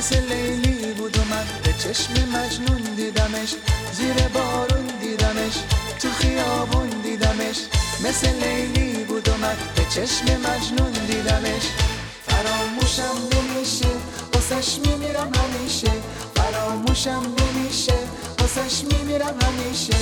مثل لیلی بود و من به چشم مجنون دیدمش، زیر بارون دیدمش، تو خیابون دیدمش. مثل لیلی بود و من به چشم مجنون دیدمش. فراموشم نمیشه واسش میمیرم همیشه، فراموشم نمیشه واسش میمیرم همیشه.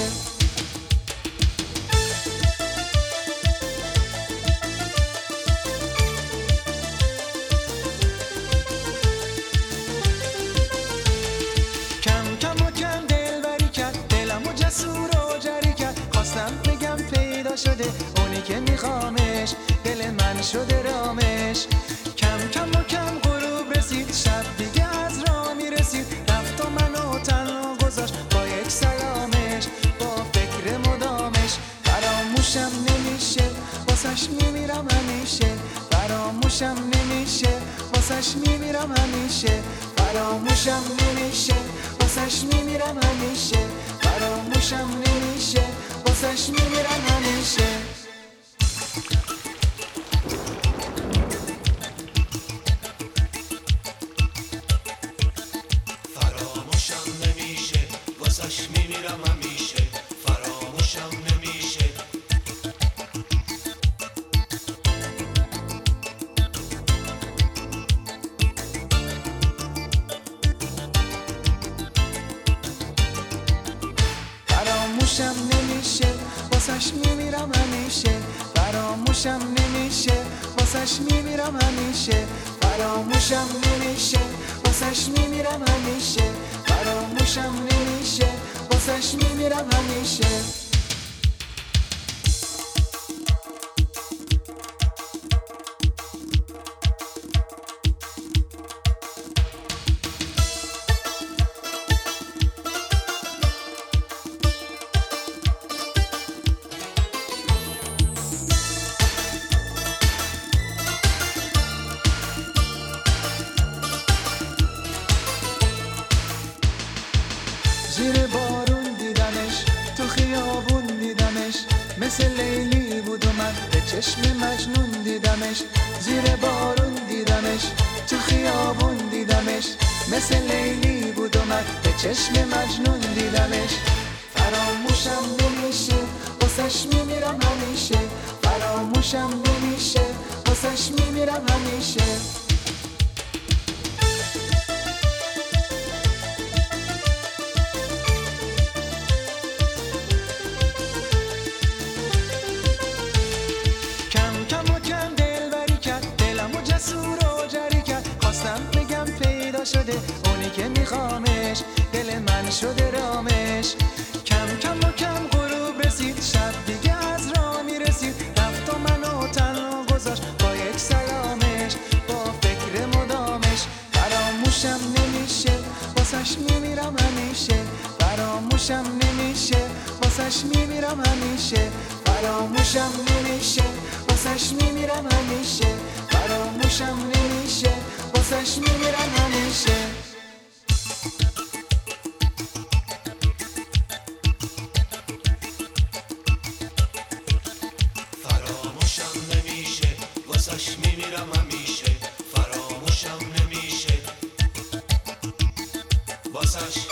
جسور و جری کرد، خواستم بگم پیدا شده اونی که میخوامش، دل من شده رامش. کم کم و کم غروب رسید، شب دیگه از راه میرسید، رفت و منو تنها گذاشت با یک سلامش، با فکر مدامش. فراموشم نمیشه واسش میمیرم همیشه، فراموشم نمیشه واسش میمیرم همیشه، فراموشم نمیشه واسش میمیرم همیشه، فراموشم نمیشه واسش میمیرم همیشه. فراموشم نمیشه واسش میمیرم همیشه، فراموشم نمیشه. فراموشم نمیشه واسش میمیرم همیشه، فراموشم نمیشه واسش میمیرم همیشه، فراموشم نمیشه واسش میمیرم همیشه، فراموشم نمیشه واسش میمیرم همیشه. زیر بارون دیدمش، تو خیابون دیدمش، مثل لیلی بود و من به چشم مجنون دیدمش. زیر بارون دیدمش، تو خیابون دیدمش، مثل لیلی بود و من به چشم مجنون دیدمش. فراموشم نمیشه واسش میمیرم همیشه، فراموشم نمیشه واسش میمیرم همیشه. بگم پیدا شده اونی که میخوامش، دل من شده رامش. کم کم و کم غروب رسید، شب دیگه از راه میرسید، رفت و منو تنها گذاشت با یک سلامش، با فکر مدامش. فراموشم نمیشه واسش میمیرم همیشه، فراموشم نمیشه واسش میمیرم همیشه، فراموشم نمیشه واسش میمیرم همیشه، فراموشم نمیشه واسش میمیرم همیشه. فراموشم نمیشه واسش میمیرم همیشه، فراموشم نمیشه واسش